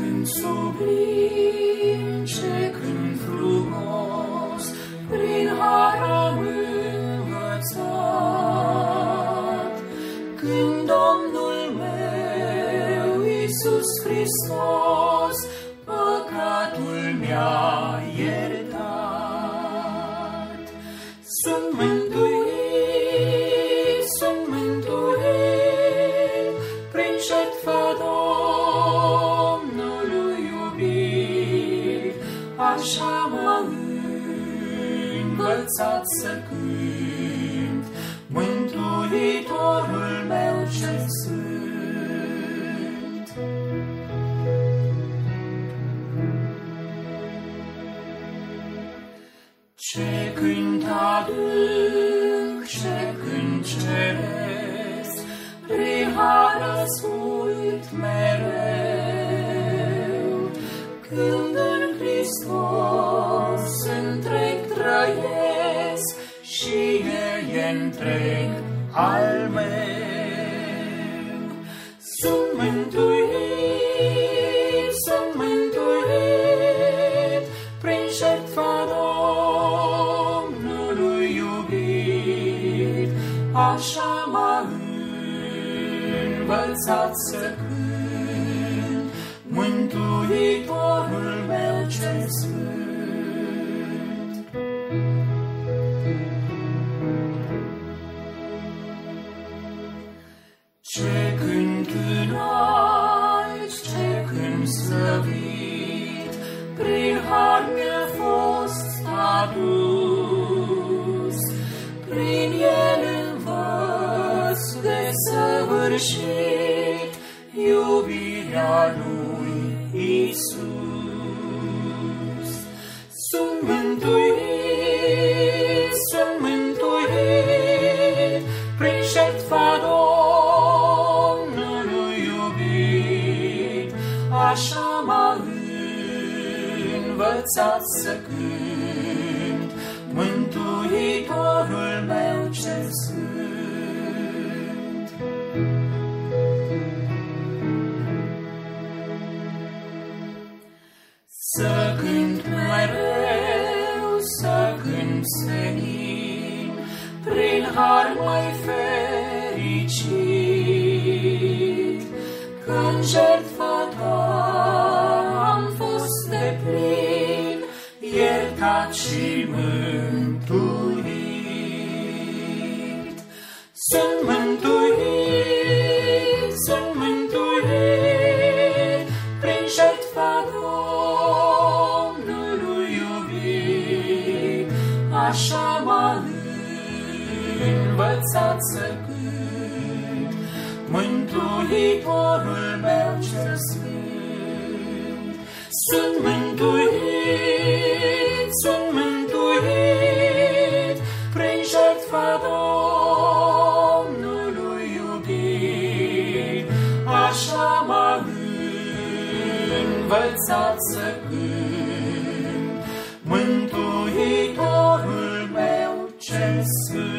cânt sublim, ce cânt frumos, prin har am învățat. Când Domnul meu, Iisus Hristos, păcatul mi-a iertat. Sunt mântuit, prin jertfa Domnului iubit, așa m-a învățat să cânt, Mântuitorul meu cel sfânt. Ce cânt adânc, ce cânt ceresc, prin har ascult mereu. Când în Hristos întreg trăiesc și El e întreg al meu. Sunt mântuit, prin jertfa Domnului iubit, așa m-a învățat să cânt, Mântuitorul meu cel sfânt. Ce cânt înalt, ce cânt slăvit, prin har mi-a fost adus, prin El învăț desăvârșit iubirea lui Iisus. Sunt mântuit, prin jertfa Domnului iubit, așa m-a învățat să cânt, Mântuitorul meu cel sfânt. Să cânt mereu, să cânt senin, prin har mai fericit, că-n jertfa Ta am fost deplin, iertat și mântuit. Sunt mântuit, prin jertfa Domnului iubit, așa m-a învățat să cânt, Mântuitorul meu cel sfânt. Sunt mântuit, prin jertfa Domnului iubit, așa m-a învățat să cânt, Mântuitorul meu cel sfânt.